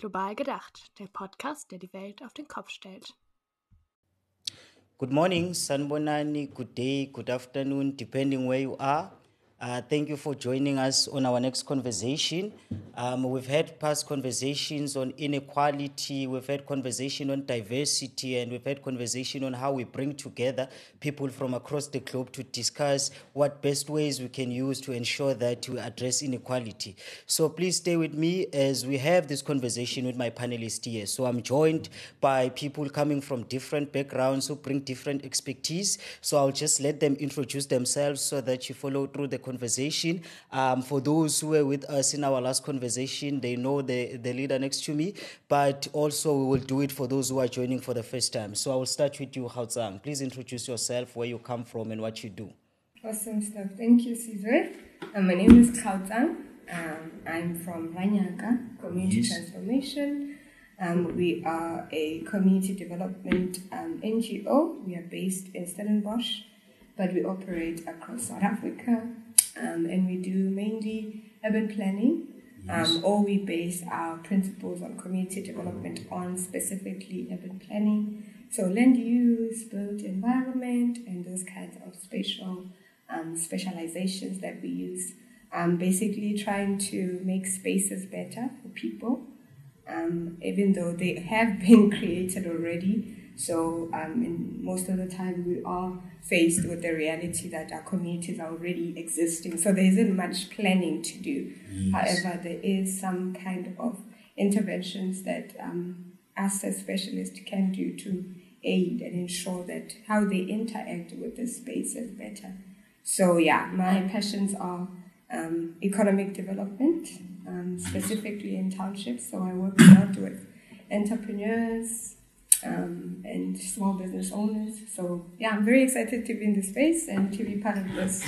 Global gedacht, der Podcast, der die Welt auf den Kopf stellt. Good morning, Sanbonani, good day, good afternoon, depending where you are. Thank you for joining us on our next conversation. We've had past conversations on inequality, we've had conversation on diversity, and we've had conversation on how we bring together people from across the globe to discuss what best ways we can use to ensure that we address inequality. So please stay with me as we have this conversation with my panelists here. So I'm joined by people coming from different backgrounds who bring different expertise. So I'll just let them introduce themselves so that you follow through the conversation. For those who were with us in our last conversation, they know the leader next to me, but also we will do it for those who are joining for the first time. So I will start with you, Haozang. Please introduce yourself, where you come from and what you do. Awesome stuff. Thank you, Sizwe. My name is Kautang. I'm from Ranyaka Community Transformation. We are a community development NGO. We are based in Stellenbosch, but we operate across South Africa, and we do mainly urban planning. Or we base our principles on community development on specifically urban planning. So land use, built environment, and those kinds of specializations that we use. Basically trying to make spaces better for people, even though they have been created already. So most of the time we are faced with the reality that our communities are already existing. So there isn't much planning to do. Yes. However, there is some kind of interventions that us as specialists can do to aid and ensure that how they interact with the space is better. So yeah, my passions are economic development, specifically in townships. So I work a lot with entrepreneurs and small business owners. So yeah, I'm very excited to be in the space and to be part of this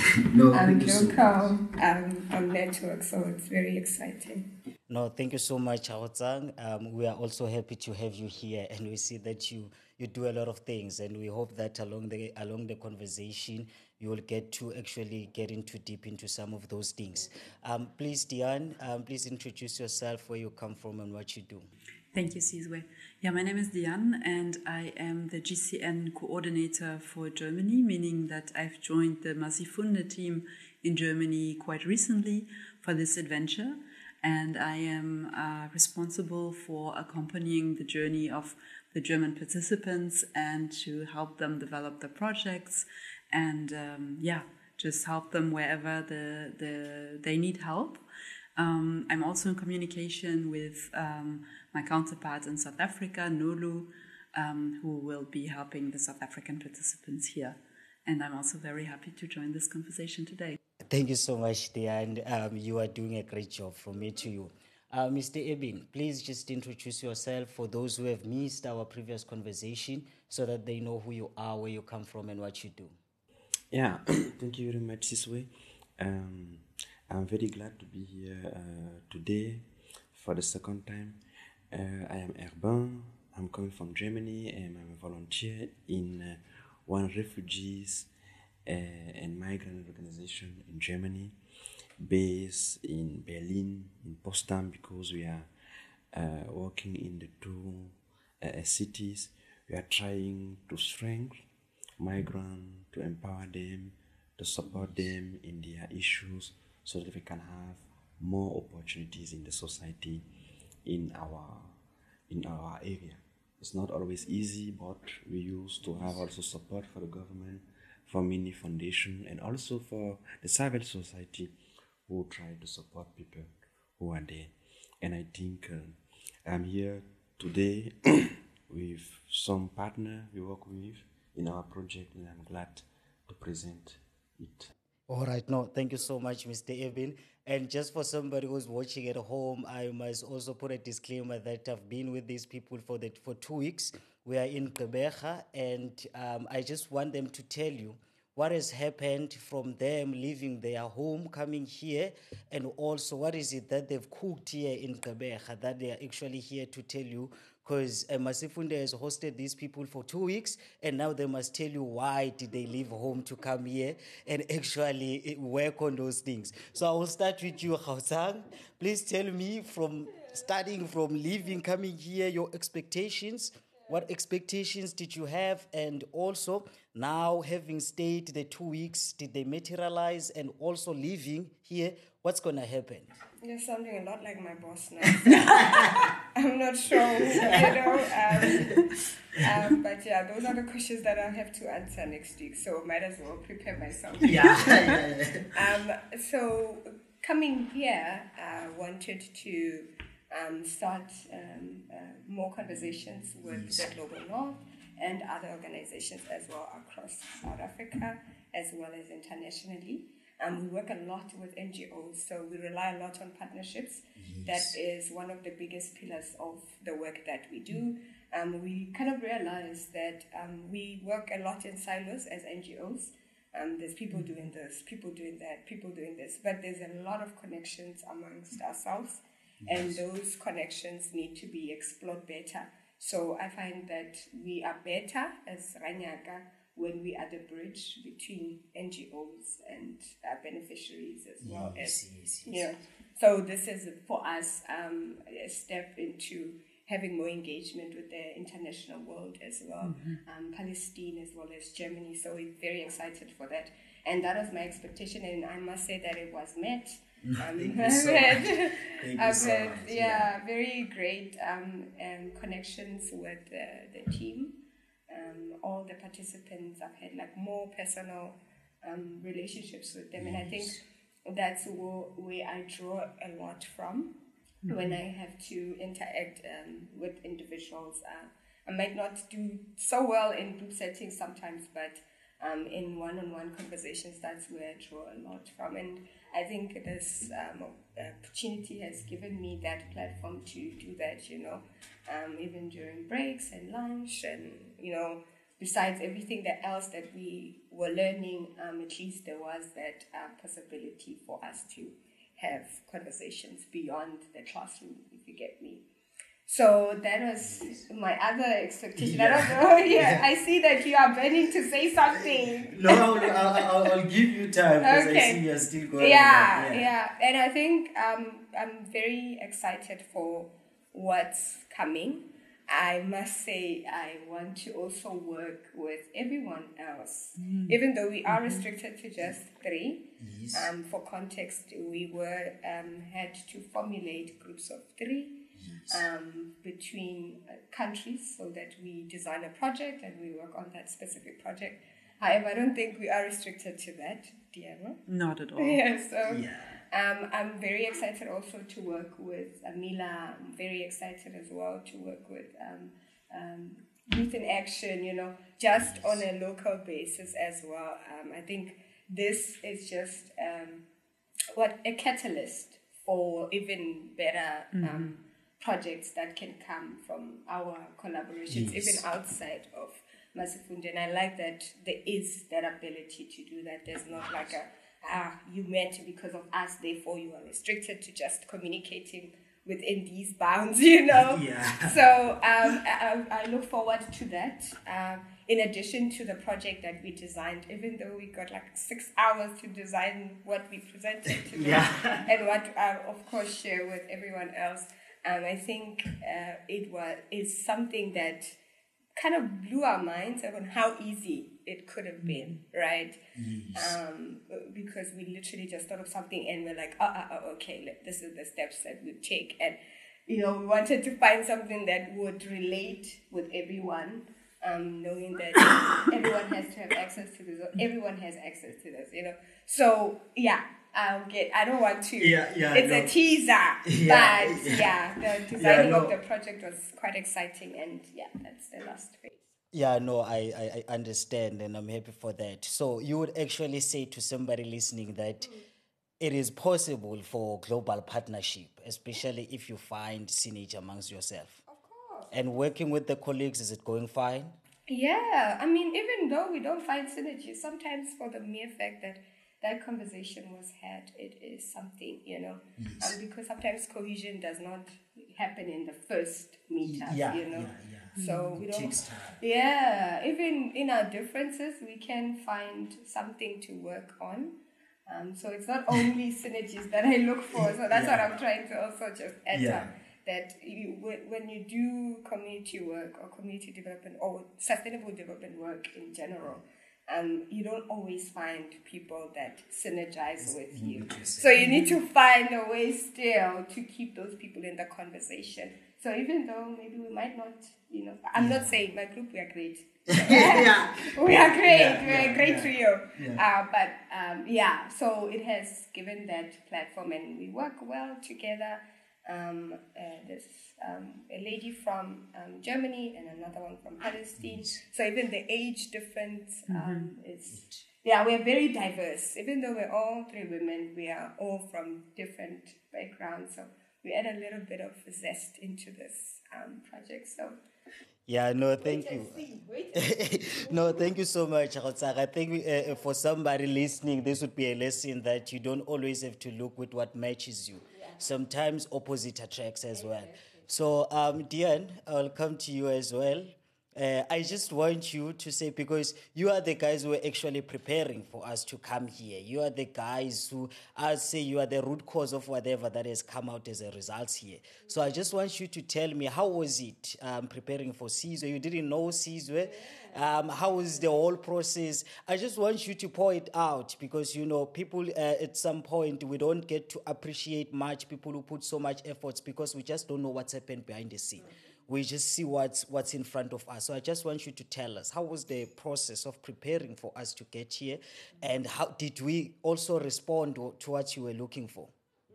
local network. So it's very exciting. No, thank you so much, Haozang. We are also happy to have you here, and we see that you do a lot of things, and we hope that along the conversation you will get to actually get deep into some of those things. Please, Diane, please introduce yourself, where you come from and what you do. Thank you, Sizwe. Yeah, my name is Diane, and I am the GCN coordinator for Germany, meaning that I've joined the Masifunde team in Germany quite recently for this adventure. And I am responsible for accompanying the journey of the German participants and to help them develop their projects and just help them wherever they need help. I'm also in communication with my counterpart in South Africa, Nolu, who will be helping the South African participants here. And I'm also very happy to join this conversation today. Thank you so much, Diane. You are doing a great job. From me to you. Mr. Ebin, please just introduce yourself for those who have missed our previous conversation so that they know who you are, where you come from, and what you do. Yeah, thank you very much, Sizwe. I'm very glad to be here today for the second time. I am Urbain. I'm coming from Germany, and I'm a volunteer in one refugees and migrant organization in Germany, based in Berlin, in Potsdam, because we are working in the two cities. We are trying to strengthen migrants, to empower them, to support them in their issues, so that we can have more opportunities in the society in our area. It's not always easy, but we used to have also support for the government, for many foundations, and also for the civil society who try to support people who are there. And I think I'm here today with some partner we work with in our project, and I'm glad to present it. All right, no, thank you so much, Mr. Ebin. And just for somebody who's watching at home, I must also put a disclaimer that I've been with these people for 2 weeks. We are in Gqeberha, and I just want them to tell you what has happened from them leaving their home, coming here, and also what is it that they've cooked here in Gqeberha that they are actually here to tell you, because Masifunde has hosted these people for 2 weeks, and now they must tell you why did they leave home to come here and actually work on those things. So I will start with you, Haozang. Please tell me from starting from leaving, coming here, your expectations. What expectations did you have? And also, now having stayed the 2 weeks, did they materialize? And also leaving here, what's going to happen? You're sounding a lot like my boss now. I'm not sure, but yeah, those are the questions that I'll have to answer next week. So might as well prepare myself. So coming here, I wanted to start more conversations with the Global North and other organizations as well across South Africa, as well as internationally. We work a lot with NGOs, so we rely a lot on partnerships. That is one of the biggest pillars of the work that we do. We kind of realize that we work a lot in silos as NGOs. There's people doing this, people doing that, people doing this, but there's a lot of connections amongst ourselves, and those connections need to be explored better. So I find that we are better as Ranyaka when we are the bridge between NGOs and beneficiaries as well. So this is for us a step into having more engagement with the international world as well, Palestine as well as Germany. So we're very excited for that. And that was my expectation, and I must say that it was met. Very great connections with the team. All the participants, I've had like more personal relationships with them, and I think that's where I draw a lot from when I have to interact with individuals. I might not do so well in group settings sometimes, but in one-on-one conversations, that's where I draw a lot from. And I think this opportunity has given me that platform to do that, even during breaks and lunch and, besides everything else that we were learning, at least there was that possibility for us to have conversations beyond the classroom, if you get me. So that was my other expectation. I don't know. I see that you are burning to say something. No, I'll give you time because I see you're still going. And I think I'm very excited for what's coming. I must say I want to also work with everyone else, even though we are restricted to just 3. For context, we had to formulate groups of 3 between countries so that we design a project and we work on that specific project. However, I don't think we are restricted to that, Diana. Not at all. I'm very excited also to work with Amila. I'm very excited as well to work with Youth in Action, just on a local basis as well. I think this is just a catalyst for even better projects that can come from our collaborations, even outside of Masifunde. And I like that there is that ability to do that. There's not like you met because of us, therefore you are restricted to just communicating within these bounds, So I look forward to that. In addition to the project that we designed, even though we got like 6 hours to design what we presented to them and what I, of course, share with everyone else, I think it's something that kind of blew our minds on how easy it could have been, right? Because we literally just thought of something and we're like, okay, this is the steps that we take. And, we wanted to find something that would relate with everyone, knowing that everyone has to have access to this, or everyone has access to this, So, I don't want to. It's a teaser. But the designing of the project was quite exciting, and that's the last phase. I understand, and I'm happy for that. So you would actually say to somebody listening that it is possible for global partnership, especially if you find synergy amongst yourself. Of course. And working with the colleagues, is it going fine? Yeah, I mean, even though we don't find synergy, sometimes for the mere fact that conversation was had, it is something, because sometimes cohesion does not happen in the first meetup, So we don't. Even in our differences, we can find something to work on. So it's not only synergies that I look for. So that's what I'm trying to also just enter. that when you do community work or community development or sustainable development work in general, you don't always find people that synergize with you. So you need to find a way still to keep those people in the conversation. So even though maybe we might not, I'm not saying my group, we are great. We are great. We're a great trio. So it has given that platform, and we work well together. There's a lady from Germany and another one from Palestine. So even the age difference is... Yeah, we're very diverse. Even though we're all three women, we are all from different backgrounds. So we add a little bit of zest into this project. So... Yeah, no, thank you. No, thank you so much, Kgotsana. I think for somebody listening, this would be a lesson that you don't always have to look with what matches you. Yeah. Sometimes opposite attracts as well. So, Dian, I'll come to you as well. I just want you to say, because you are the guys who are actually preparing for us to come here. You are the guys who, I'll say you are the root cause of whatever that has come out as a result here. So I just want you to tell me, how was it preparing for Sizwe? You didn't know Sizwe. How was the whole process? I just want you to pour it out, because, people at some point, we don't get to appreciate much people who put so much efforts, because we just don't know what's happened behind the scene. We just see what's in front of us. So I just want you to tell us, how was the process of preparing for us to get here, and how did we also respond to what you were looking for?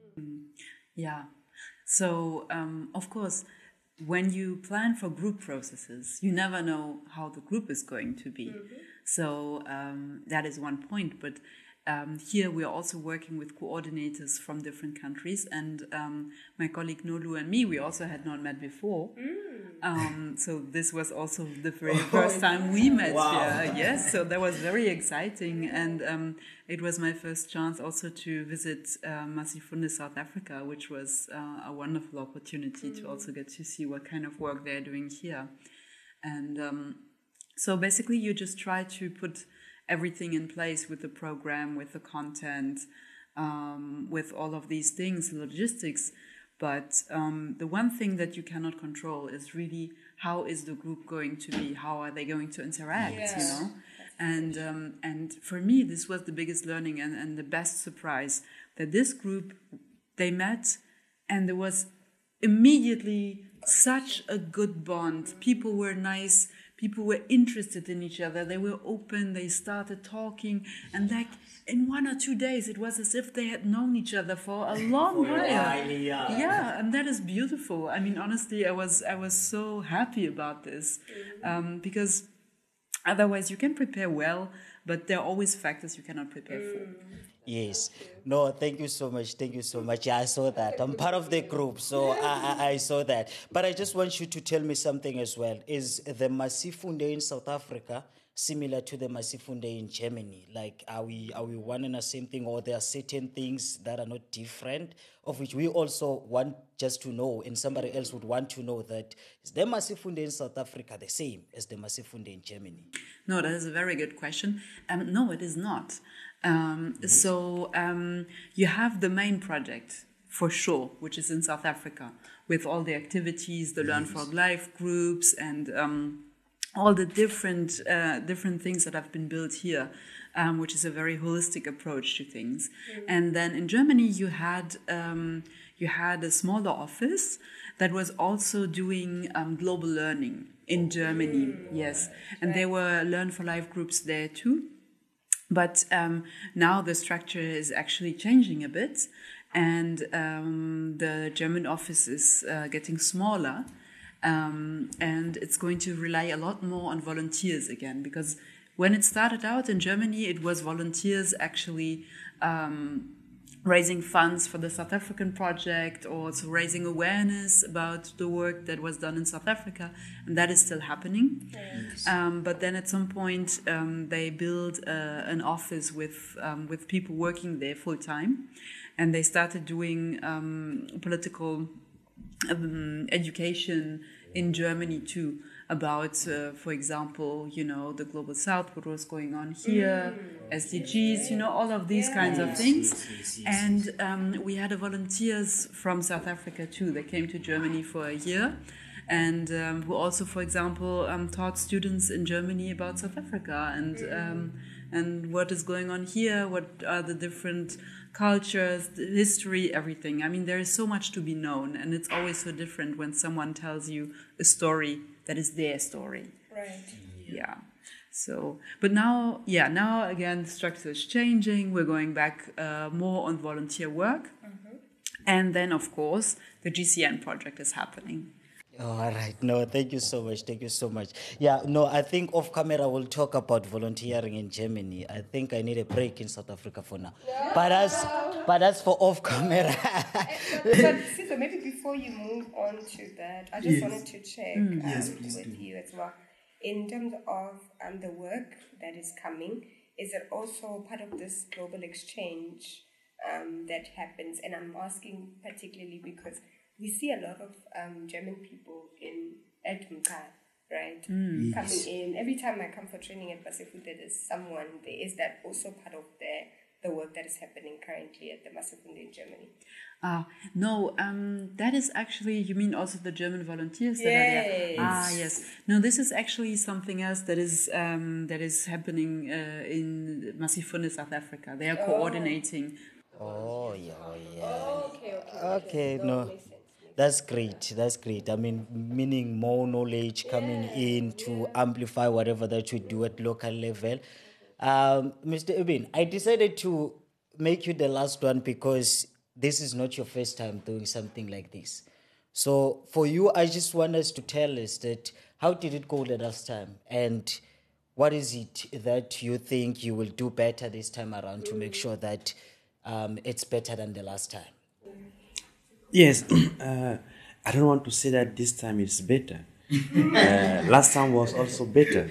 Yeah. So, of course, when you plan for group processes, you never know how the group is going to be. So that is one point. But here we are also working with coordinators from different countries, and my colleague Nolu and me, we also had not met before. So this was also the very first time we met here. Yes, so that was very exciting, and it was my first chance also to visit Masifunde, South Africa, which was a wonderful opportunity to also get to see what kind of work they're doing here. And so basically you just try to put everything in place with the program, with the content, with all of these things, logistics. But the one thing that you cannot control is really, how is the group going to be? How are they going to interact, And for me, this was the biggest learning and the best surprise, that this group, they met and there was immediately such a good bond. People were nice. People were interested in each other. They were open. They started talking. And like in 1 or 2 days, it was as if they had known each other for a long while. Yeah, and that is beautiful. I mean, honestly, I was so happy about this. Because otherwise you can prepare well, but there are always factors you cannot prepare for. Yes. No, thank you so much. Thank you so much. Yeah, I saw that. I'm part of the group, so I saw that. But I just want you to tell me something as well. Is the Masifunde in South Africa similar to the Masifunde in Germany? Like, are we one and the same thing, or there are certain things that are not different, of which we also want just to know, and somebody else would want to know, that is the Masifunde in South Africa the same as the Masifunde in Germany? No, that is a very good question. No, it is not. You have the main project, for sure, which is in South Africa, with all the activities, the Learn for Life groups, and all the different things that have been built here, which is a very holistic approach to things. And then in Germany, you had a smaller office that was also doing global learning in Germany. Yes, and there were Learn for Life groups there too. But now the structure is actually changing a bit, and the German office is getting smaller, and it's going to rely a lot more on volunteers again, because when it started out in Germany, it was volunteers actually raising funds for the South African project, or also raising awareness about the work that was done in South Africa, and that is still happening. Yes. But then at some point, they built an office with people working there full time, and they started doing political education in Germany too. about, for example, the Global South, what was going on here, SDGs, all of these kinds of things. And we had volunteers from South Africa too. They came to Germany for a year. And who also, for example, taught students in Germany about South Africa and what is going on here, what are the different cultures, the history, everything. I mean, there is so much to be known, and it's always so different when someone tells you a story that is their story. Right. Yeah. So, but now again, the structure is changing. We're going back more on volunteer work. And then, of course, the GCN project is happening. All right. No, thank you so much. Thank you so much. Yeah, no, I think off camera we'll talk about volunteering in Germany. I think I need a break in South Africa for now. No. But that's for off camera. So maybe before you move on to that, I just wanted to check with you as well. In terms of the work that is coming, is it also part of this global exchange that happens? And I'm asking particularly because we see a lot of German people at Mkar, right? Coming in. Every time I come for training at Masifunde, there's someone there. Is that also part of the work that is happening currently at the Masifunde in Germany? No, that is actually, you mean also the German volunteers that are there? Yes. No, this is actually something else that is happening in Masifunde, South Africa. They are coordinating. Okay, no. That's great. I mean, meaning more knowledge coming in to amplify whatever that you do at local level. Mr. Ibn, I decided to make you the last one because this is not your first time doing something like this. So for you, I just want us to tell us that how did it go the last time? And what is it that you think you will do better this time around to make sure that it's better than the last time? Yes, I don't want to say that this time it's better. Last time was also better,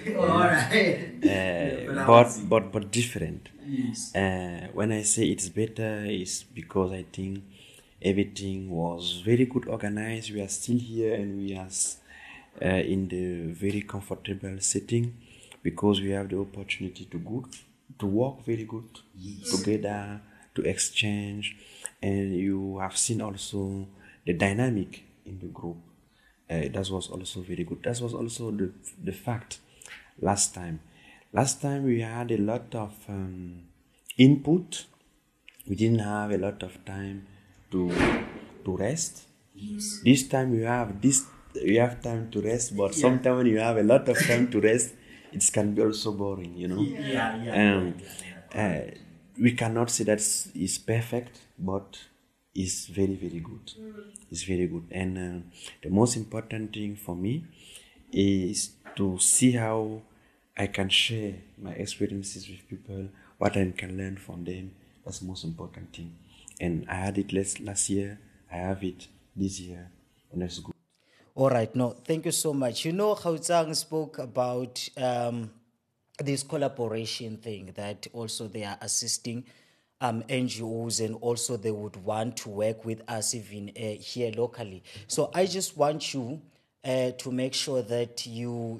but different. Yes. When I say it's better, it's because I think everything was very good organized. We are still here and we are in the very comfortable setting because we have the opportunity to work very good together, to exchange. And you have seen also the dynamic in the group. That was also very good. That was also the fact last time. Last time we had a lot of input. We didn't have a lot of time to rest. Yes. This time you have time to rest, but sometimes when you have a lot of time to rest, it can be also boring, we cannot say that it's perfect, but it's very, very good. It's very good. And the most important thing for me is to see how I can share my experiences with people, what I can learn from them. That's the most important thing. And I had it last year, I have it this year, and that's good. All right. No, thank you so much. Kgaotsang spoke about this collaboration thing that also they are assisting NGOs and also they would want to work with us even here locally. So I just want you to make sure that you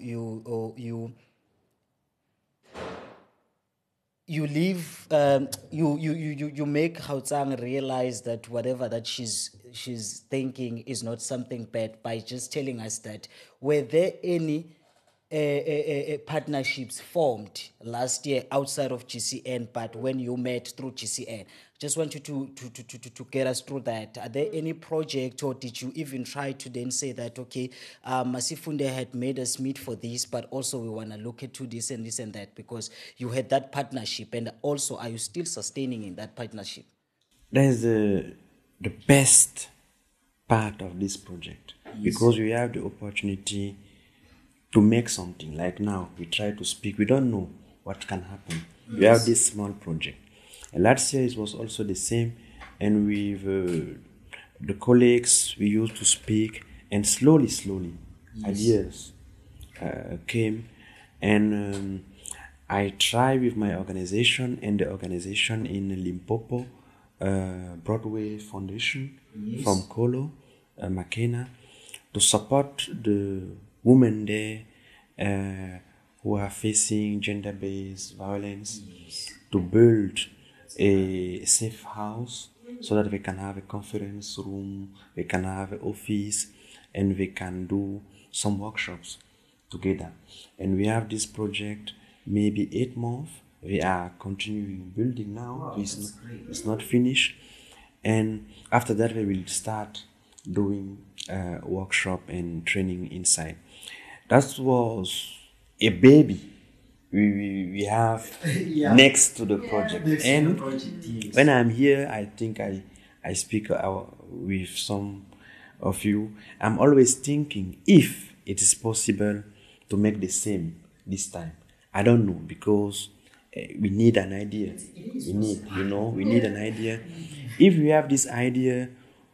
leave you make Kgaotsang realize that whatever that she's thinking is not something bad by just telling us that were there any partnerships formed last year outside of GCN, but when you met through GCN, just want you to get us through that. Are there any project, or did you even try to then say that okay, Masifunde had made us meet for this, but also we want to look into this and this and that, because you had that partnership, and also are you still sustaining in that partnership? That is the best part of this project, because we have the opportunity to make something. Like now, we try to speak. We don't know what can happen. We have this small project. And last year it was also the same. And with the colleagues, we used to speak. And slowly, ideas came. And I tried with my organization and the organization in Limpopo, Broadway Foundation from Kolo, Makena, to support the women there who are facing gender-based violence to build a safe house so that we can have a conference room, we can have an office, and we can do some workshops together. And we have this project maybe 8 months. We are continuing building now. It's not finished. And after that, we will start doing workshop and training inside. That was a baby we have next to the project. When I'm here, I think I speak with some of you. I'm always thinking if it is possible to make the same this time. I don't know, because we need an idea. We need an idea. If we have this idea,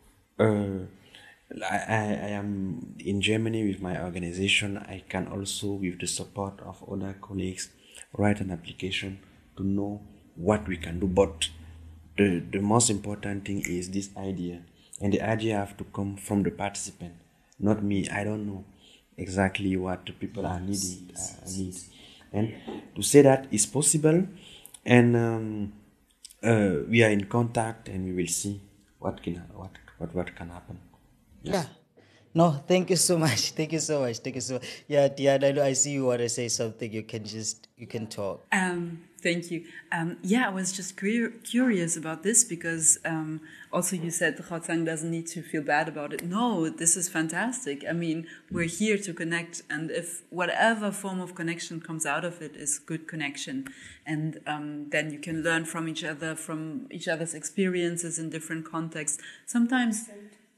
I am in Germany with my organization. I can also, with the support of other colleagues, write an application to know what we can do. But the most important thing is this idea. And the idea have to come from the participant, not me. I don't know exactly what the people are needing. And to say that is possible, and we are in contact, and we will see what can happen. Yeah. No, thank you so much. Thank you so much. Yeah, Diana, I see you want to say something. You can talk. Thank you. I was just curious about this because also you said Gauteng doesn't need to feel bad about it. No, this is fantastic. I mean, we're here to connect, and if whatever form of connection comes out of it is good connection, and then you can learn from each other, from each other's experiences in different contexts. Sometimes,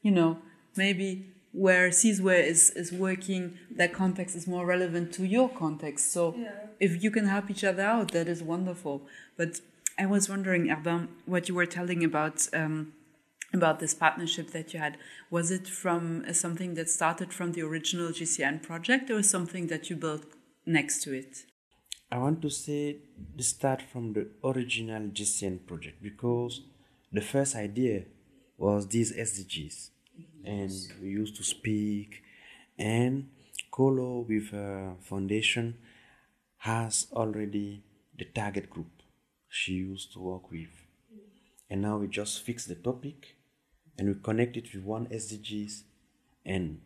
maybe where Sizwe is working, that context is more relevant to your context. So if you can help each other out, that is wonderful. But I was wondering, Erban, what you were telling about this partnership that you had. Was it from something that started from the original GCN project, or something that you built next to it? I want to say the start from the original GCN project, because the first idea was these SDGs. And we used to speak, and Kolo with her foundation has already the target group she used to work with. And now we just fix the topic and we connect it with one SDGs, and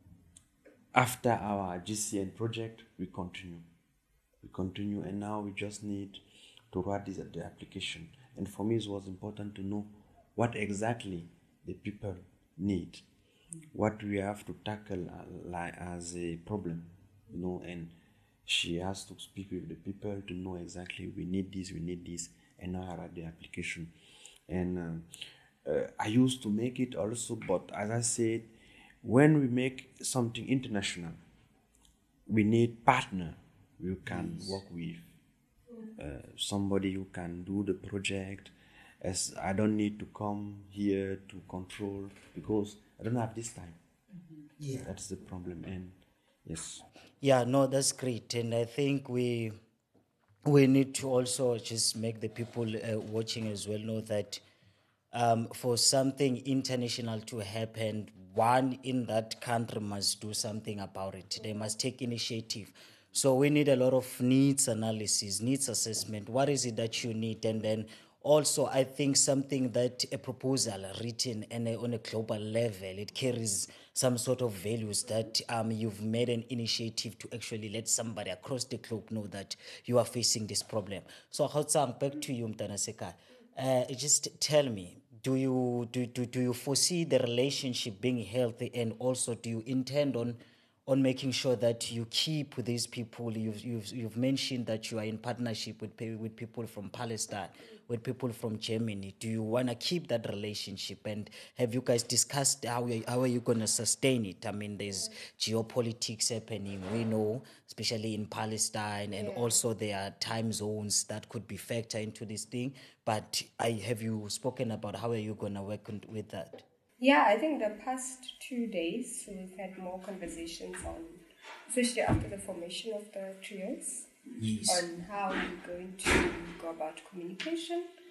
after our GCN project, we continue, and now we just need to write the application. And for me, it was important to know what exactly the people need, what we have to tackle as a problem, and she has to speak with the people to know exactly we need this, and now I write the application. And I used to make it also, but as I said, when we make something international, we need partner you can work with, somebody who can do the project, as I don't need to come here to control, because I don't have this time. That's the problem. And yes. Yeah, no, that's great. And I think we need to also just make the people watching as well know that for something international to happen, one in that country must do something about it. They must take initiative. So we need a lot of needs analysis, needs assessment. What is it that you need? And then also, I think something that a proposal written on a global level, it carries some sort of values that you've made an initiative to actually let somebody across the globe know that you are facing this problem. So, Kgaotsang, back to you, Mtana Sekai. Just tell me, do you foresee the relationship being healthy, and also do you intend on making sure that you keep these people? You've mentioned that you are in partnership with people from Palestine, with people from Germany. Do you want to keep that relationship? And have you guys discussed how are you going to sustain it? I mean, there's geopolitics happening, we know, especially in Palestine, and also there are time zones that could be factored into this thing. But have you spoken about how are you going to work with that? Yeah, I think the past 2 days we've had more conversations on, especially after the formation of the trios, on how we're going to go about communication.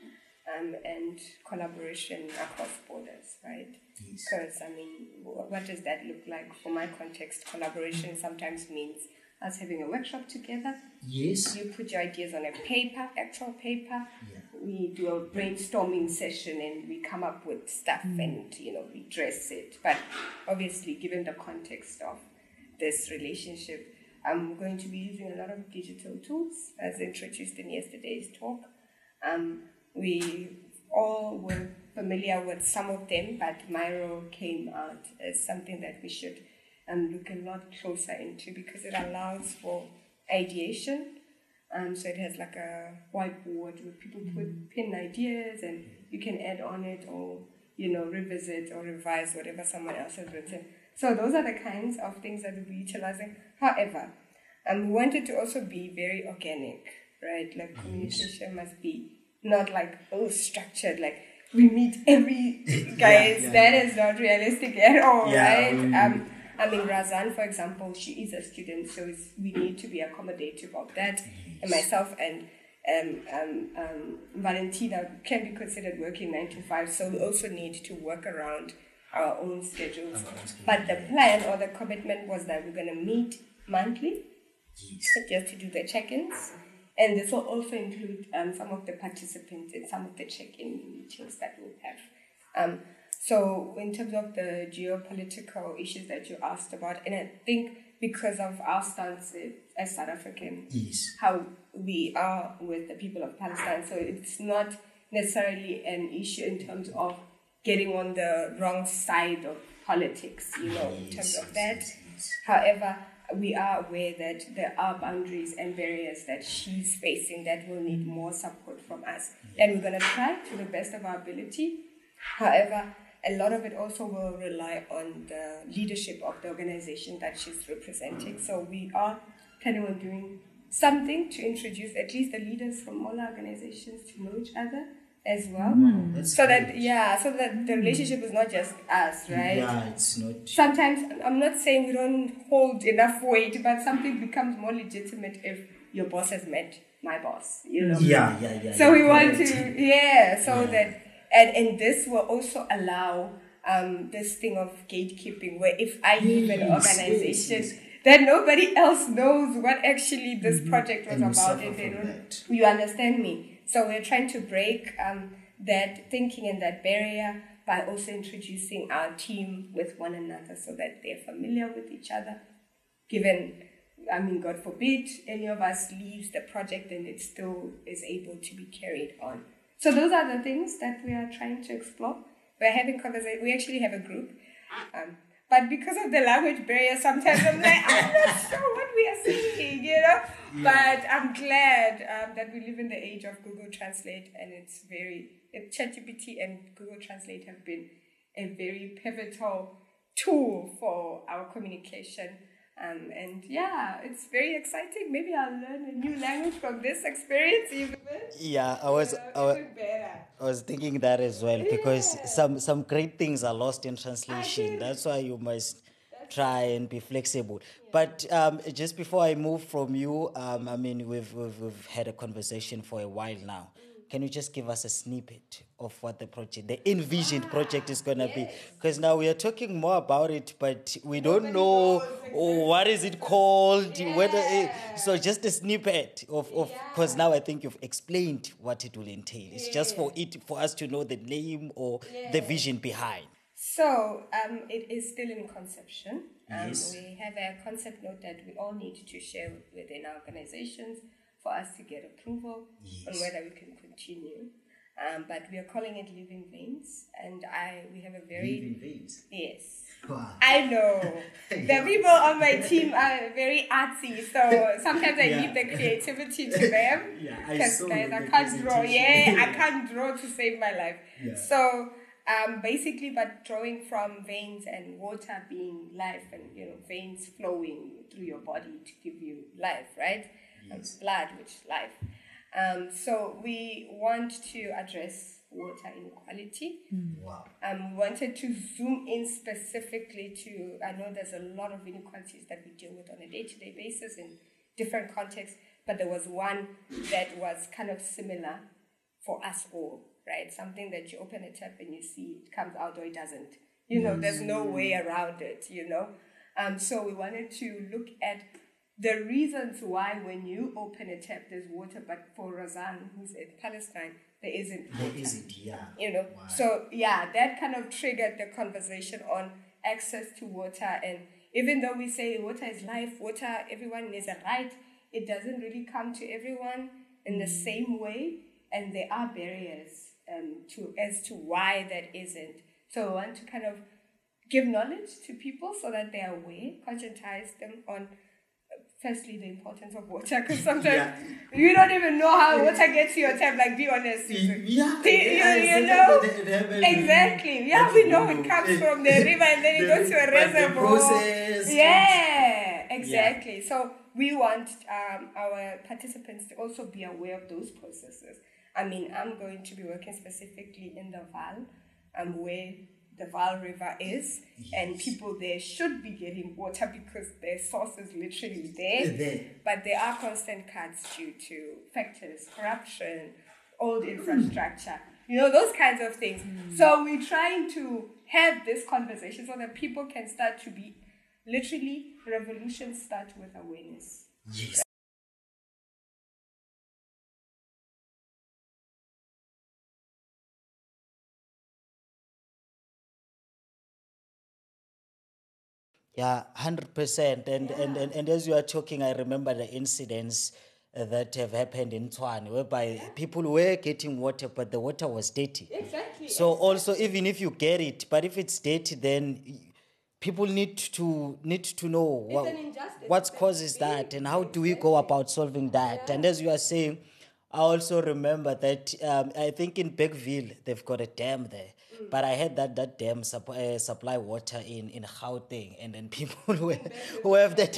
and collaboration across borders, right? Yes. Because, what does that look like? For my context, collaboration sometimes means us having a workshop together. Yes. You put your ideas on a paper, actual paper. Yeah. We do a brainstorming session and we come up with stuff and, we dress it. But obviously, given the context of this relationship, I'm going to be using a lot of digital tools as introduced in yesterday's talk. We all were familiar with some of them, but Miro came out as something that we should look a lot closer into because it allows for ideation. So it has like a whiteboard where people pin ideas and you can add on it or, revisit or revise whatever someone else has written. So those are the kinds of things that we'll be utilizing. However, we want it to also be very organic, right? Like communication must be not like, structured, like we meet every, guys, that is not realistic at all, right? Razan, for example, she is a student, so we need to be accommodative of that. And myself and Valentina can be considered working 9 to 5, so we also need to work around our own schedules. But the plan or the commitment was that we're going to meet monthly, just to do the check-ins. And this will also include some of the participants in some of the check-in meetings that we'll have. So in terms of the geopolitical issues that you asked about, and I think because of our stance as South African, how we are with the people of Palestine, so it's not necessarily an issue in terms of getting on the wrong side of politics, in terms of that. However, we are aware that there are boundaries and barriers that she's facing that will need more support from us. And we're going to try to the best of our ability. However, a lot of it also will rely on the leadership of the organization that she's representing. So we are planning on doing something to introduce at least the leaders from all organizations to know each other as well. So that the relationship is not just us, right? Yeah, it's not. Sometimes, I'm not saying we don't hold enough weight, but something becomes more legitimate if your boss has met my boss, Yeah. So we want to, that, and this will also allow this thing of gatekeeping, where if I leave an organization, then nobody else knows what actually this project was about, and they don't. You understand me? So we're trying to break that thinking and that barrier by also introducing our team with one another so that they're familiar with each other. Given, God forbid, any of us leaves the project and it still is able to be carried on. So those are the things that we are trying to explore. We're having conversations. We actually have a group. But because of the language barrier, sometimes I'm like, I'm not sure what we are saying, But I'm glad that we live in the age of Google Translate, and ChatGPT and Google Translate have been a very pivotal tool for our communication. It's very exciting. Maybe I'll learn a new language from this experience even. Yeah, I was thinking that as well, because some great things are lost in translation. That's why you must try and be flexible. But just before I move from you, we've had a conversation for a while now. Can you just give us a snippet of what the envisioned project is going to be? Because now we are talking more about it, but we don't know what is it called. So just a snippet of because now I think you've explained what it will entail. It's just for us to know the name or the vision behind. So it is still in conception. We have a concept note that we all need to share within our organizations for us to get approval on whether we can continue. But we are calling it Living Veins, and we have a very... Living Veins? Yes. Wow. I know. The people on my team are very artsy, so sometimes I leave the creativity to them. Because guys, I can't draw. I can't draw to save my life. Yeah. So basically, but drawing from veins and water being life, and veins flowing through your body to give you life, right? Yes. Blood, which is life. So we want to address water inequality. Wow. We wanted to zoom in specifically to, I know there's a lot of inequalities that we deal with on a day-to-day basis in different contexts, but there was one that was kind of similar for us all. right? Something that you open a tap and you see it comes out or it doesn't. You know, there's no way around it, you know. So we wanted to look at the reasons why when you open a tap there's water, but for Razan, who's in Palestine, there isn't water. There isn't, yeah. You know, Wow. so yeah, that kind of triggered the conversation on access to water. And even though we say water is life, water, everyone is a right, it doesn't really come to everyone in the same way, and there are barriers as to why that isn't. So we want to kind of give knowledge to people so that they are aware, conscientize them on firstly the importance of water, because sometimes you don't even know how water gets to your tap, like, be honest. You know? Exactly. Yeah, we know it comes from the river and then it goes to a reservoir. Yeah, exactly. So we want our participants to also be aware of those processes. I mean, I'm going to be working specifically in the Vaal, where the Vaal River is, and people there should be getting water because their source is literally there. But there are constant cuts due to factors, corruption, old infrastructure, you know, those kinds of things. So we're trying to have this conversation so that people can start to be, literally, revolutions start with awareness. Yes. Yeah, 100%. And as you are talking, I remember the incidents that have happened in Tshwane, whereby people were getting water, but the water was dirty. Exactly. So also, even if you get it, but if it's dirty, then people need to know an injustice. what causes that and how do we go about solving that. And as you are saying, I also remember that I think in Beckville they've got a dam there, but I heard that dam supply water in Gauteng, and then people who have that.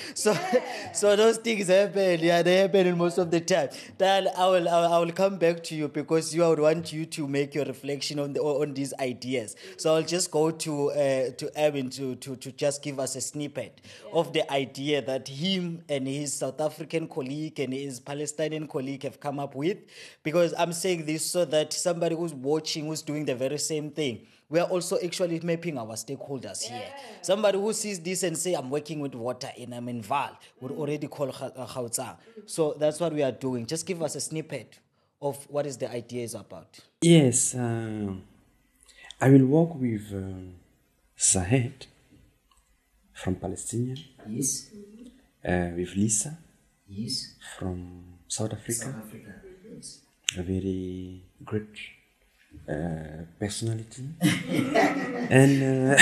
So those things happen. Yeah, they happen in most of the time. Then I will come back to you because I would want you to make your reflection on these ideas. So I'll just go to Evan to just give us a snippet of the idea that him and his South African colleague and his Palestinian colleague have come up with, because I'm saying this so that somebody who's watching, who's doing the very same thing, we are also actually mapping our stakeholders here. Somebody who sees this and say, I'm working with water and I'm in Vaal, would already call Gauteng. So that's what we are doing. Just give us a snippet of what is the idea is about. Yes, I will work with Zahed from Palestinian, Yes. with Lisa Yes. from South Africa, Yes. a very great personality. And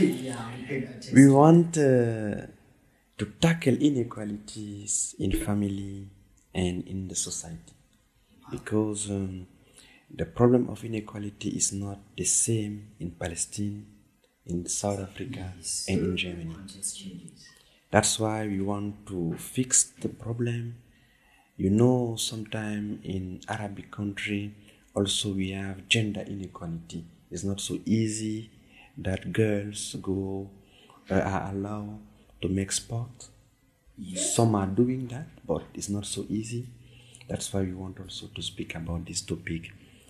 we want to tackle inequalities in family and in the society, because the problem of inequality is not the same in Palestine, in South Africa, and in Germany. That's why we want to fix the problem. You know, sometime in Arabic country, also we have gender inequality. It's not so easy that girls are allowed to make sport. Some are doing that, but it's not so easy. That's why we want also to speak about this topic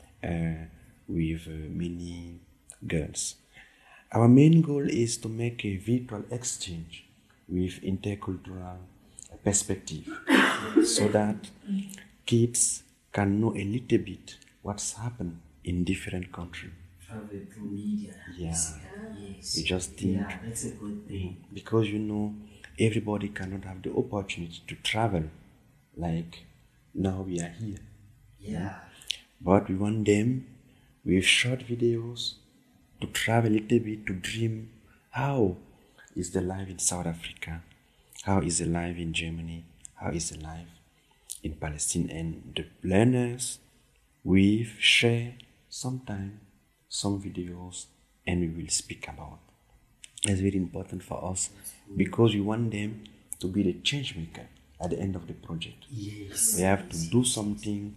with many girls. Our main goal is to make a virtual exchange with intercultural perspective so that kids can know a little bit what's happened in different countries. Travel through media. Yeah. Yes. We just think, Yeah, that's a good thing. because you know everybody cannot have the opportunity to travel like now we are here. Yeah. But we want them with short videos to travel a little bit, to dream how is the life in South Africa, how is the life in Germany, how is the life in Palestine. And the learners, we share sometime some videos and we will speak about. It's very important for us because we want them to be the change maker at the end of the project. Yes. We have to do something,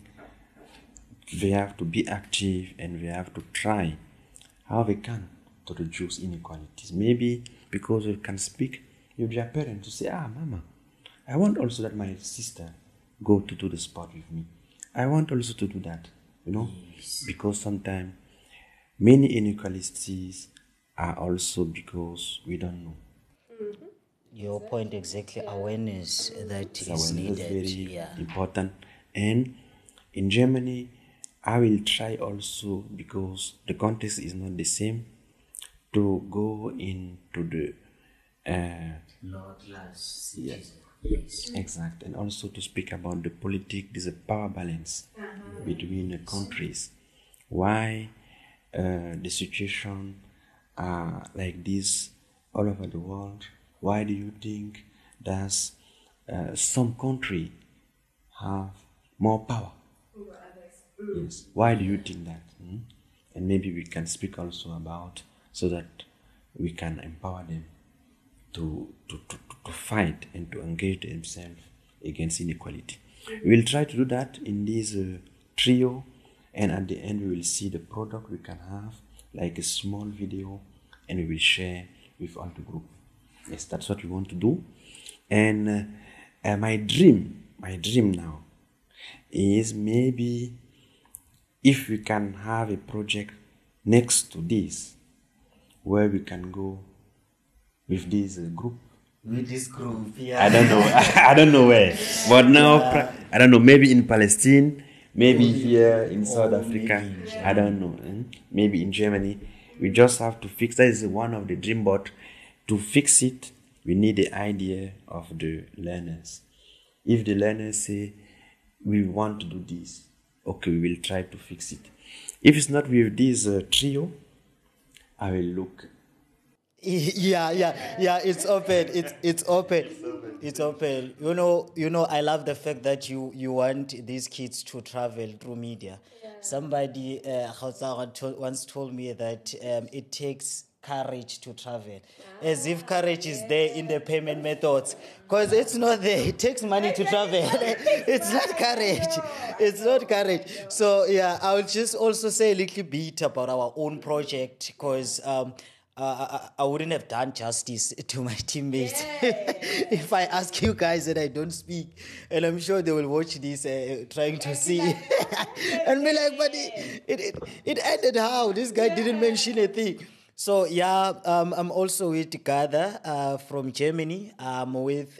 we have to be active, and we have to try how we can to reduce inequalities. Maybe because we can speak with their parents to say, Mama, I want also that my sister go to do the sport with me. I want also to do that. you know, because sometimes many inequalities are also because we don't know. Your point exactly, awareness that is Awareness is needed. very Yeah. important. And in Germany, I will try also, because the context is not the same, to go into the Lower class yes, Yes. exact, and also to speak about the politics. There's a power balance between the countries. Why the situation are like this all over the world? Why do you think that some country have more power? Yes. Why do you think that? And maybe we can speak also about, so that we can empower them to fight and to engage themselves against inequality. We will try to do that in this trio, and at the end we will see the product we can have, like a small video, and we will share with all the group. Yes, that's what we want to do. And my dream now is, maybe if we can have a project next to this, where we can go with this group. With this group, yeah. I don't know. I don't know where. But now, I don't know. Maybe in Palestine, maybe here in South Africa. maybe in I don't know. Maybe in Germany. We just have to fix. That is one of the dream. But to fix it, we need the idea of the learners. If the learners say, we want to do this, okay, we will try to fix it. If it's not with this trio, I will look. Yeah. It's open. It's open. It's open. You know. I love the fact that you want these kids to travel through media. Somebody once told me that it takes courage to travel, as if courage is there in the payment methods, because it's not there. It takes money to travel. It's not courage. It's not courage. So yeah, I will just also say a little bit about our own project, because I wouldn't have done justice to my teammates if I ask you guys and I don't speak. And I'm sure they will watch this trying to see and be like, but it ended how? This guy didn't mention a thing. So yeah, I'm also with Gather from Germany. With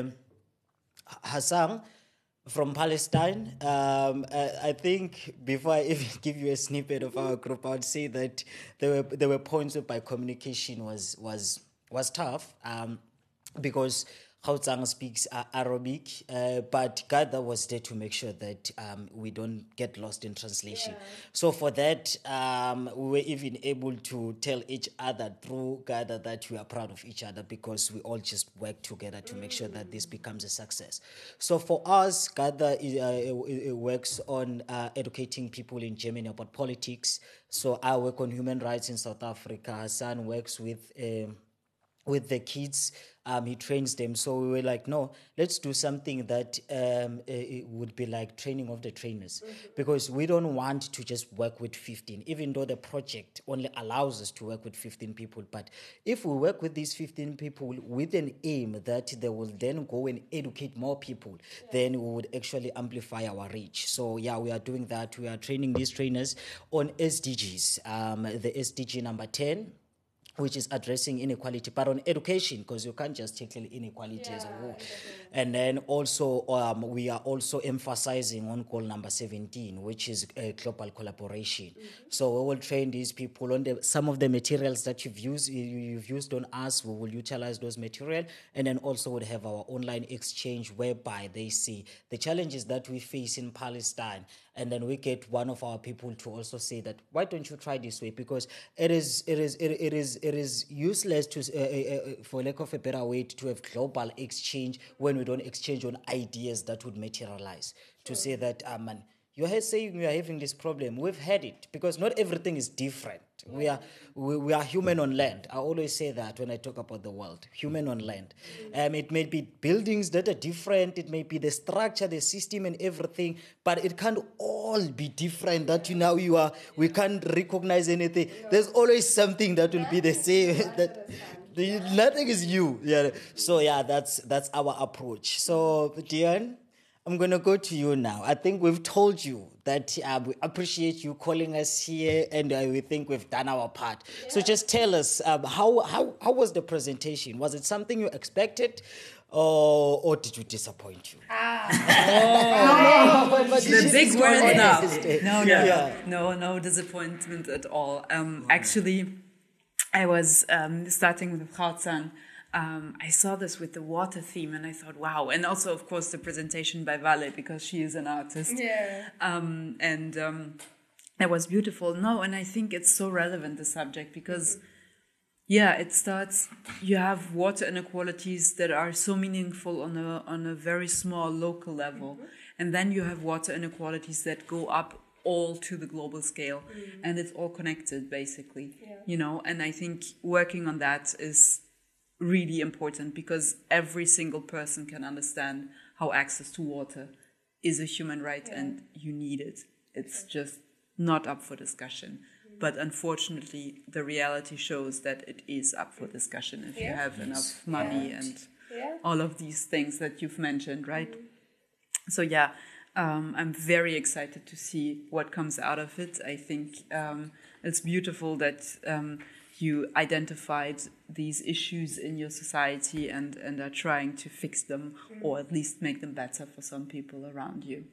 Hassan from Palestine. I think before I even give you a snippet of our group, I would say that there were points where my communication was tough, because Gauteng speaks Arabic, but Gather was there to make sure that we don't get lost in translation. So for that, we were even able to tell each other through Gather that we are proud of each other, because we all just work together to make sure that this becomes a success. So for us, Gather it works on educating people in Germany about politics. So I work on human rights in South Africa. Hassan works with the kids. He trains them. So we were like, no, let's do something that it would be like training of the trainers, because we don't want to just work with 15, even though the project only allows us to work with 15 people. But if we work with these 15 people with an aim that they will then go and educate more people, then we would actually amplify our reach. So yeah, we are doing that. We are training these trainers on SDGs, the SDG number 10, which is addressing inequality, but on education, because you can't just tackle inequality as a whole. And then also, we are also emphasizing on goal number 17, which is global collaboration. So we will train these people on some of the materials that you've used on us. We will utilize those materials, and then also would have our online exchange, whereby they see the challenges that we face in Palestine. And then we get one of our people to also say that, why don't you try this way? Because it is useless to, for lack of a better way, to have global exchange when we don't exchange on ideas that would materialize. To say that, man, you're saying we are having this problem. We've had it, because not everything is different. We are human on land. I always say that when I talk about the world, human on land. It may be buildings that are different. It may be the structure, the system, and everything. But it can't all be different. That we can't recognize anything. There's always something that will be the same. Nothing is new. Yeah. So yeah, that's our approach. So Diane, I'm going to go to you now. I think we've told you that we appreciate you calling us here, and we think we've done our part. Yeah. So just tell us, how was the presentation? Was it something you expected, or did you disappoint you? The big word now. No disappointment at all. Actually, I was starting with Gauteng. I saw this with the water theme and I thought, wow. And also, of course, the presentation by Vale, because she is an artist. Yeah. It was beautiful. No, and I think it's so relevant, the subject, because, it starts, you have water inequalities that are so meaningful on a very small local level. And then you have water inequalities that go up all to the global scale. And it's all connected, basically. Yeah. And I think working on that is really important, because every single person can understand how access to water is a human right and you need it. It's just not up for discussion. But unfortunately, the reality shows that it is up for discussion if you have enough money and all of these things that you've mentioned, right? So I'm very excited to see what comes out of it. I think it's beautiful that you identified these issues in your society and are trying to fix them, or at least make them better for some people around you.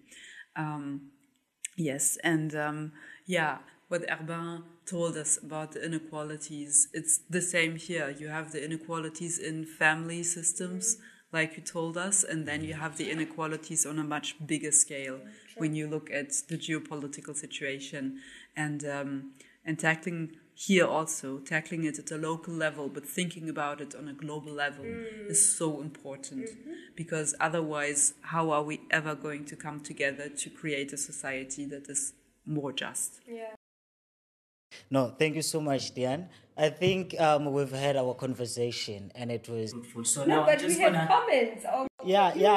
What Herbin told us about the inequalities, it's the same here. You have the inequalities in family systems, like you told us, and then you have the inequalities on a much bigger scale when you look at the geopolitical situation and tackling it at a local level, but thinking about it on a global level is so important, because otherwise, how are we ever going to come together to create a society that is more just? Yeah. No, thank you so much, Diane. I think we've had our conversation and it was fruitful. So now but we had comments. You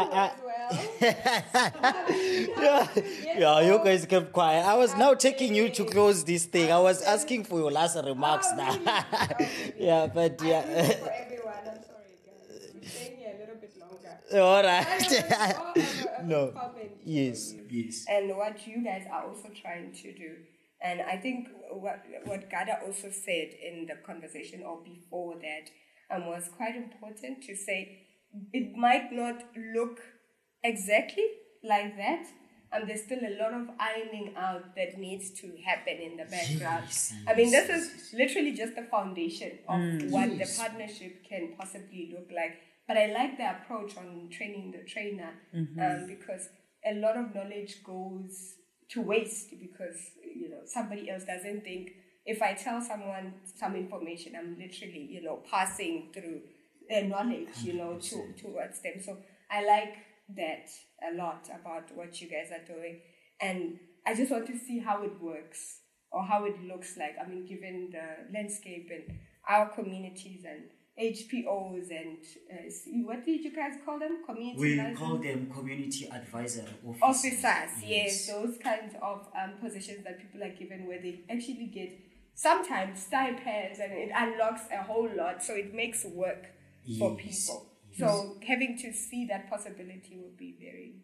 guys kept quiet. I was now taking you to close this thing. I was asking for your last remarks now. Really? For everyone, I'm sorry, guys. I'm staying here a little bit longer. All right. No. Yes. And what you guys are also trying to do. And I think what Gada also said in the conversation or before that was quite important to say it might not look exactly like that. There's still a lot of ironing out that needs to happen in the background. I mean, this is literally just the foundation of what the partnership can possibly look like. But I like the approach on training the trainer because a lot of knowledge goes to waste because somebody else doesn't think. If I tell someone some information, I'm literally passing through their knowledge towards them. So I like that a lot about what you guys are doing, and I just want to see how it works or how it looks like. I mean, given the landscape and our communities and HPOs and what did you guys call them? We call them community advisor officers. Yes, those kinds of positions that people are given where they actually get sometimes stipends, and it unlocks a whole lot. So it makes work for people. Yes. So having to see that possibility would be very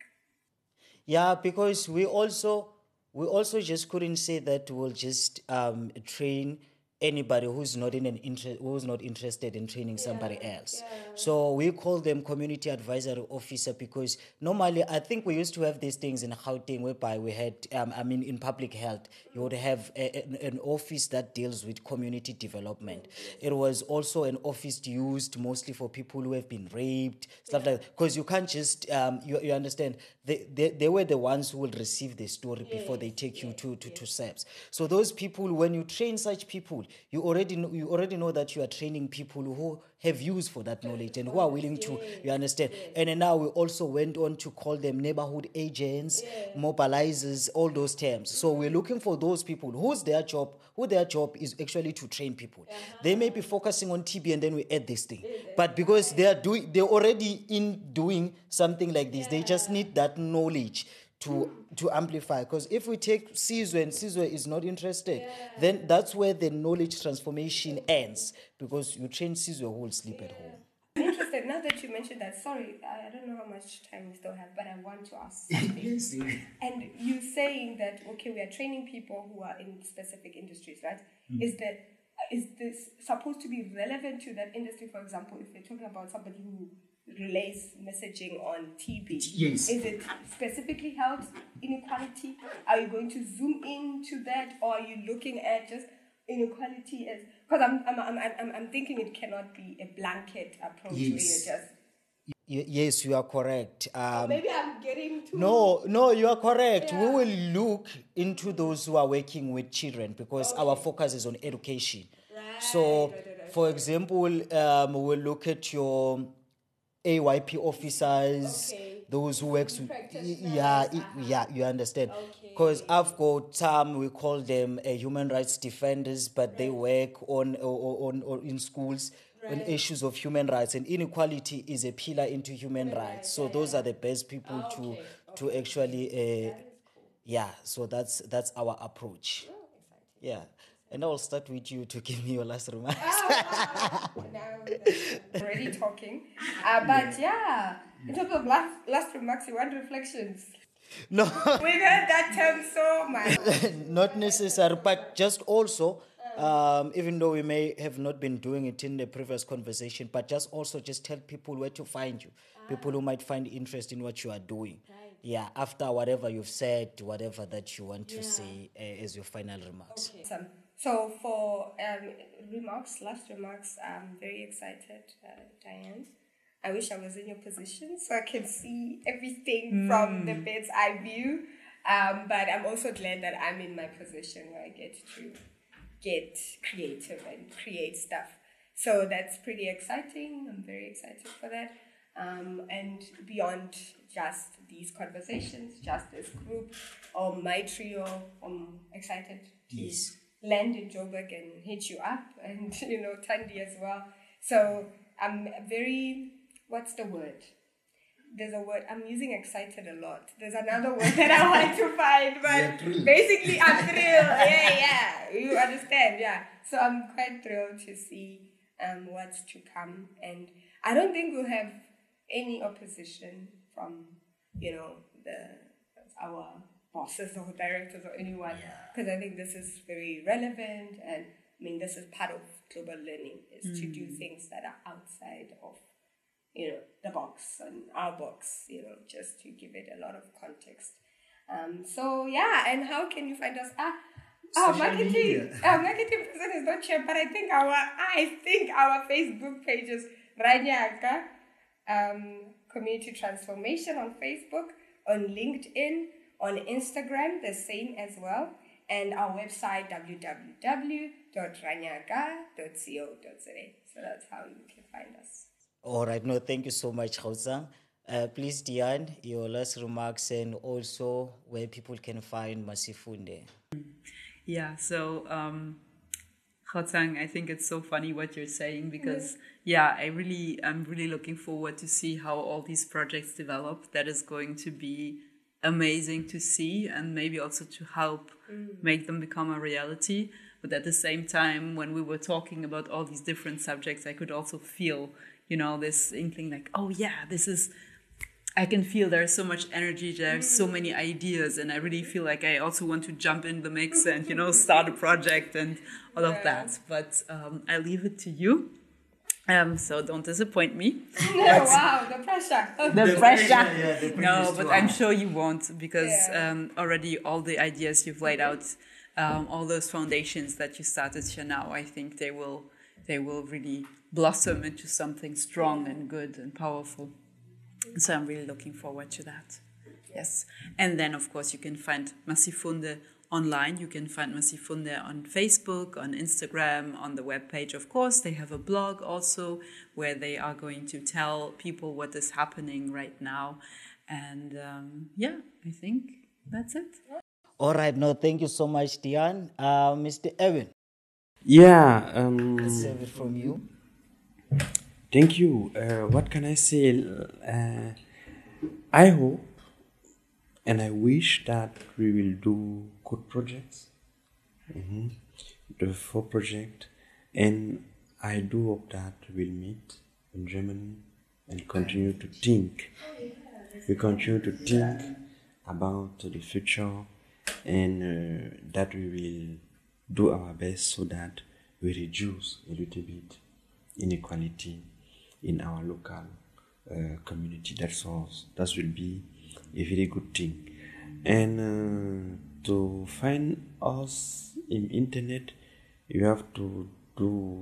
because we also just couldn't say that we'll just train anybody who's not interested in training somebody else. So we call them community advisory officer because normally I think we used to have these things in Gauteng whereby we had, in public health, you would have an office that deals with community development. It was also an office used mostly for people who have been raped, stuff like that. Because you can't just, you understand, they were the ones who will receive the story before they take you to SAPS. So those people, when you train such people, you already know that you are training people who have use for that knowledge and who are willing to, you understand. And then now we also went on to call them neighborhood agents, mobilizers, all those terms. So we're looking for those people who their job is actually to train people. They may be focusing on TB and then we add this thing. But because they're already in doing something like this, they just need that knowledge to amplify. Because if we take Sizwe and Sizwe is not interested, then that's where the knowledge transformation ends, because you train Sizwe who will sleep at home. interested, now that you mentioned that, sorry, I don't know how much time we still have, but I want to ask something. Yes. And you saying that, okay, we are training people who are in specific industries, right? Is this supposed to be relevant to that industry? For example, if you're talking about somebody who relays messaging on TV, Yes. is it specifically health inequality? Are you going to zoom into that, or are you looking at just inequality as? Because I'm thinking it cannot be a blanket approach where you're Yes. just. Yes, you are correct. Maybe I'm getting too. No, you are correct. Yeah. We will look into those who are working with children because our focus is on education. Right, So, right. for example, we'll look at your AYP officers, Okay. those who work with, Practitioners, you understand. Okay. Because I've got some, we call them human rights defenders, but they work on in schools on issues of human rights, and inequality is a pillar into human rights. So those are the best people to actually, so that's our approach. Yeah. And I will start with you to give me your last remarks. Now we're already talking. But in terms of last remarks, you want reflections? No, We've heard that term so much. not necessary, but just also, even though we may have not been doing it in the previous conversation, but just tell people where to find you. People who might find interest in what you are doing. Right. Yeah, after whatever you've said, whatever that you want to say as your final remarks. Okay. Awesome. So for last remarks, I'm very excited, Diane. I wish I was in your position so I can see everything from the bird's eye view. But I'm also glad that I'm in my position where I get to get creative and create stuff. So that's pretty exciting. I'm very excited for that. And beyond just these conversations, just this group or my trio, I'm excited to land in Joburg and hit you up, and Thandi as well. So I'm very, what's the word? There's a word, I'm using excited a lot. There's another word that I want to find, but basically I'm thrilled. Yeah, you understand, yeah. So I'm quite thrilled to see what's to come, and I don't think we'll have any opposition from, our bosses or directors or anyone, because I think this is very relevant, and this is part of global learning, is to do things that are outside of the box and our box, just to give it a lot of context. And how can you find us? Our marketing person is not here, but I think our Facebook page is Ranyaka Community Transformation on Facebook, on LinkedIn, on Instagram, the same as well, and our website www.ranyaka.co.za. So that's how you can find us. All right. No, thank you so much, Khaotsang. Please, Diane, your last remarks and also where people can find Masifunde. Yeah, so Khaotsang, I think it's so funny what you're saying because, I'm really looking forward to see how all these projects develop. That is going to be amazing to see, and maybe also to help make them become a reality. But at the same time, when we were talking about all these different subjects, I could also feel, this inkling like, I can feel there's so much energy, there's so many ideas, and I really feel like I also want to jump in the mix and, start a project and all of that. But I leave it to you. So don't disappoint me. Wow, the pressure. The pressure. No, but I'm sure you won't, because already all the ideas you've laid out, all those foundations that you started here now, I think they will really blossom into something strong and good and powerful. So I'm really looking forward to that. Yes. And then, of course, you can find Masifunde online. You can find Masifunde on Facebook, on Instagram, on the webpage. Of course, they have a blog also where they are going to tell people what is happening right now. And I think that's it. All right. No, thank you so much, Diane. Mr. Evan. Yeah. Let's have it from you. Thank you. What can I say? I hope and I wish that we will do good projects. The 4 projects. And I do hope that we'll meet in Germany and continue to think. We continue to think about the future, and that we will do our best so that we reduce a little bit inequality in our local community. That will be a very good thing. And to find us in internet, you have to do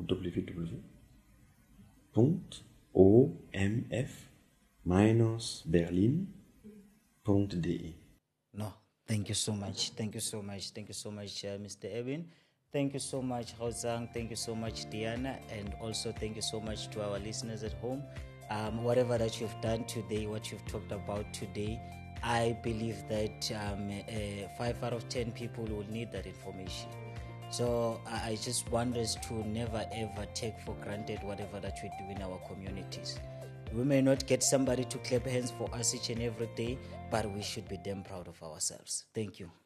www.omf-berlin.de. No, thank you so much. Thank you so much. Thank you so much, Mr. Edwin. Thank you so much, Haozang. Thank you so much, Diana. And also thank you so much to our listeners at home. Whatever that you've done today, what you've talked about today, I believe that 5 out of 10 people will need that information. So I just want us to never ever take for granted whatever that we do in our communities. We may not get somebody to clap hands for us each and every day, but we should be damn proud of ourselves. Thank you.